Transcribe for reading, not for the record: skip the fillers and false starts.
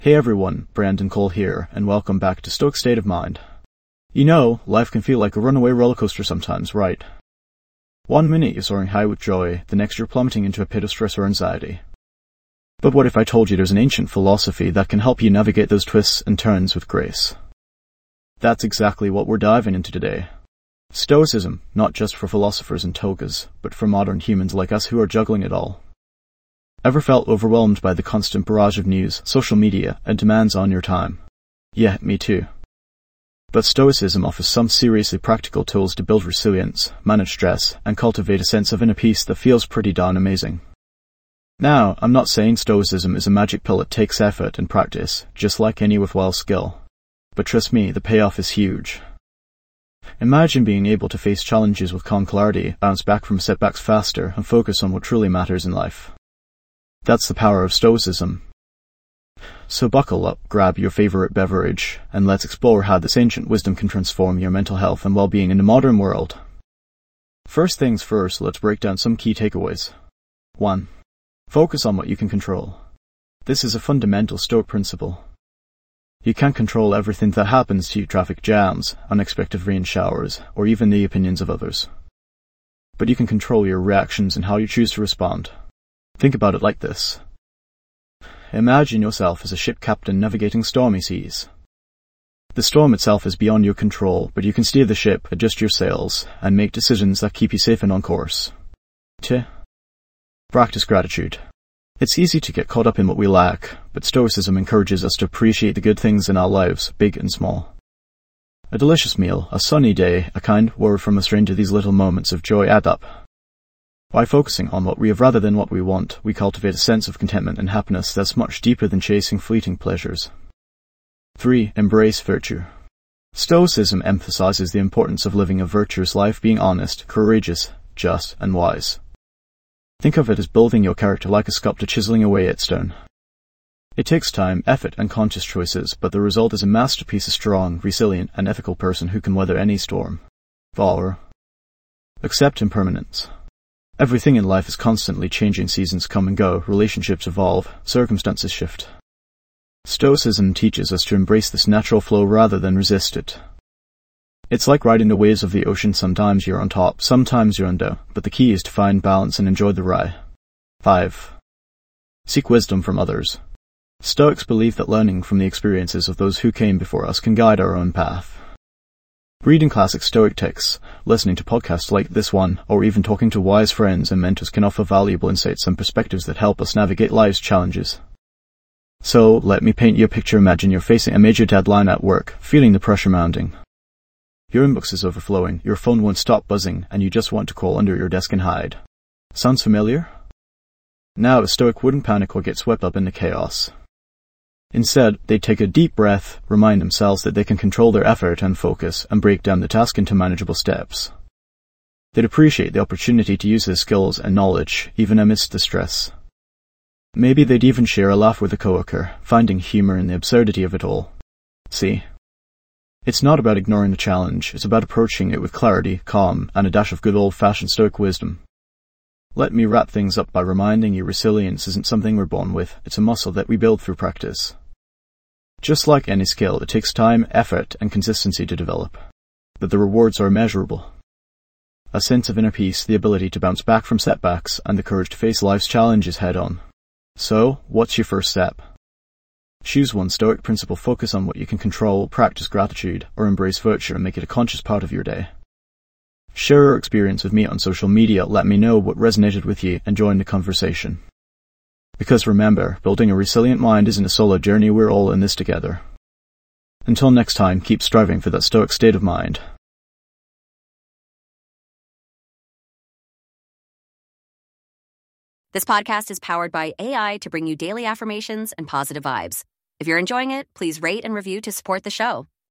Hey everyone, Brandon Cole here, and welcome back to Stoic State of Mind. You know, life can feel like a runaway roller coaster sometimes, right? 1 minute you're soaring high with joy, the next you're plummeting into a pit of stress or anxiety. But what if I told you there's an ancient philosophy that can help you navigate those twists and turns with grace? That's exactly what we're diving into today. Stoicism, not just for philosophers and togas, but for modern humans like us who are juggling it all. Ever felt overwhelmed by the constant barrage of news, social media, and demands on your time? Yeah, me too. But Stoicism offers some seriously practical tools to build resilience, manage stress, and cultivate a sense of inner peace that feels pretty darn amazing. Now, I'm not saying Stoicism is a magic pill that takes effort and practice, just like any worthwhile skill. But trust me, the payoff is huge. Imagine being able to face challenges with calm clarity, bounce back from setbacks faster, and focus on what truly matters in life. That's the power of Stoicism. So buckle up, grab your favorite beverage, and let's explore how this ancient wisdom can transform your mental health and well-being in the modern world. First things first, let's break down some key takeaways. 1. Focus on what you can control. This is a fundamental Stoic principle. You can't control everything that happens to you: traffic jams, unexpected rain showers, or even the opinions of others. But you can control your reactions and how you choose to respond. Think about it like this. Imagine yourself as a ship captain navigating stormy seas. The storm itself is beyond your control, but you can steer the ship, adjust your sails, and make decisions that keep you safe and on course. 2. Practice gratitude. It's easy to get caught up in what we lack, but Stoicism encourages us to appreciate the good things in our lives, big and small. A delicious meal, a sunny day, a kind word from a stranger, these little moments of joy add up. By focusing on what we have rather than what we want, we cultivate a sense of contentment and happiness that's much deeper than chasing fleeting pleasures. 3. Embrace virtue. Stoicism emphasizes the importance of living a virtuous life, being honest, courageous, just, and wise. Think of it as building your character like a sculptor chiseling away at stone. It takes time, effort, and conscious choices, but the result is a masterpiece, a strong, resilient, and ethical person who can weather any storm. 4. Accept impermanence. Everything in life is constantly changing, seasons come and go, relationships evolve, circumstances shift. Stoicism teaches us to embrace this natural flow rather than resist it. It's like riding the waves of the ocean: sometimes you're on top, sometimes you're under, but the key is to find balance and enjoy the ride. 5. Seek wisdom from others. Stoics believe that learning from the experiences of those who came before us can guide our own path. Reading classic Stoic texts, listening to podcasts like this one, or even talking to wise friends and mentors can offer valuable insights and perspectives that help us navigate life's challenges. So, let me paint you a picture. Imagine you're facing a major deadline at work, feeling the pressure mounting. Your inbox is overflowing, your phone won't stop buzzing, and you just want to crawl under your desk and hide. Sounds familiar? Now, a Stoic wouldn't panic or get swept up in the chaos. Instead, they'd take a deep breath, remind themselves that they can control their effort and focus, and break down the task into manageable steps. They'd appreciate the opportunity to use their skills and knowledge, even amidst the stress. Maybe they'd even share a laugh with a coworker, finding humor in the absurdity of it all. See? It's not about ignoring the challenge, it's about approaching it with clarity, calm, and a dash of good old-fashioned Stoic wisdom. Let me wrap things up by reminding you resilience isn't something we're born with, it's a muscle that we build through practice. Just like any skill, it takes time, effort, and consistency to develop. But the rewards are immeasurable. A sense of inner peace, the ability to bounce back from setbacks, and the courage to face life's challenges head-on. So, what's your first step? Choose one Stoic principle, focus on what you can control, practice gratitude, or embrace virtue and make it a conscious part of your day. Share your experience with me on social media, let me know what resonated with you, and join the conversation. Because remember, building a resilient mind isn't a solo journey, we're all in this together. Until next time, keep striving for that Stoic state of mind. This podcast is powered by AI to bring you daily affirmations and positive vibes. If you're enjoying it, please rate and review to support the show.